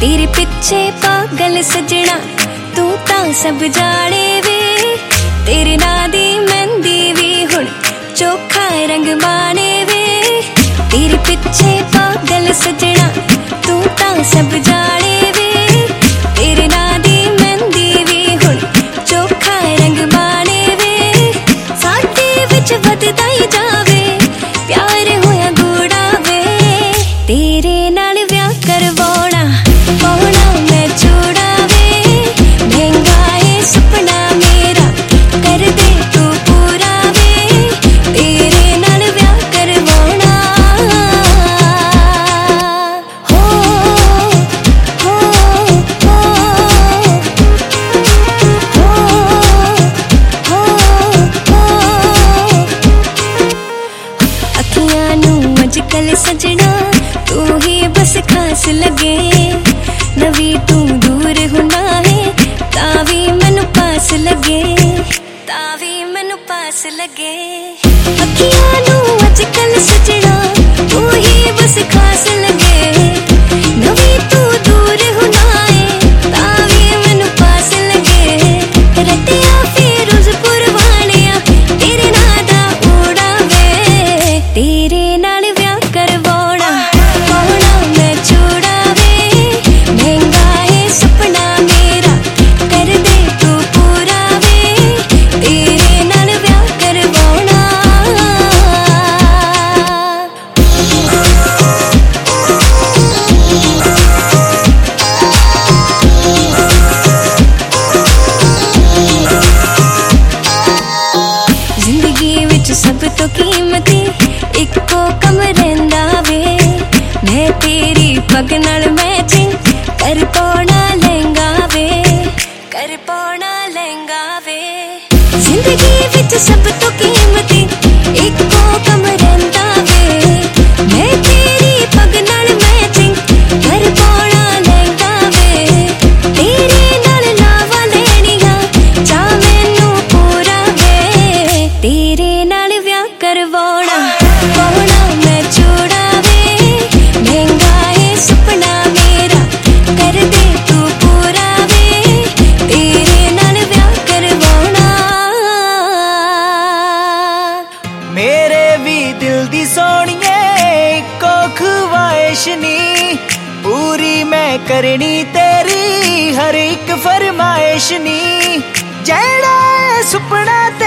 तेरे पिछे पागल सजना तू तां सब जाने वे। तेरे नां दी मेहंदी भी हुण चोखा रंग माने वे। तेरे पिछे पागल सजना तू तां सब जाने वे। तेरे नां दी मेहंदी भी हुण चोखा रंग माने वे। साडे विच वधदा ही जावे प्यार होया गूढ़ा वे। तेरे नाल व्याह करवाउणा पाउणा मैं चूड़ा वे। महंगा है सपना मेरा कर दे तू पूरा वे। तेरे नाल व्याह करवाउणा हो हो हो हो हो। अखियां नू अजकल सजना तू ही बस खास लगे। नवी तू दूर होना है तावी मैनू पास लगे। तावी मैनू पास लगे। अखियां नू अजकल सजना तू ही बस खास लगे। नवी तू दूर होना है तावी मैनू पास लगे। रतिया फिरोजपुर वालिया तेरे नां दा ऊड़ा वे। तेरे नाल व्याह करवाउणा पाउणा मैं चूड़ा वे। महंगा है सपना मेरा कर दे तू पूरा वे। तेरे नाल व्याह करवाउणा जिंदगी विच सब तो कीमती इको कम रहिंदा वे। मैं तेरी पग नाल मैचिंग कर पाउणा लहंगा वे। कर पाउणा लहंगा वे। जिंदगी विच सब तो कीमती इको कम रहिंदा वे। मैं तेरी पग नाल मैचिंग कर पाउणा लहंगा वे। तेरे नाल लावा लैणियां चा मैनू पूरा वे। तेरे नाल व्याह करवाउणा पाउणा मैं चूड़ा वे। महंगा है सपना मेरा कर दे तू पूरा वे। तेरे नाल व्याह करवाउणा। मेरे भी दिल दी सोहणिए इको ख्वाहिश नी। पूरी मैं करनी तेरी हर एक फरमाइश नी। जेड़ा सुपना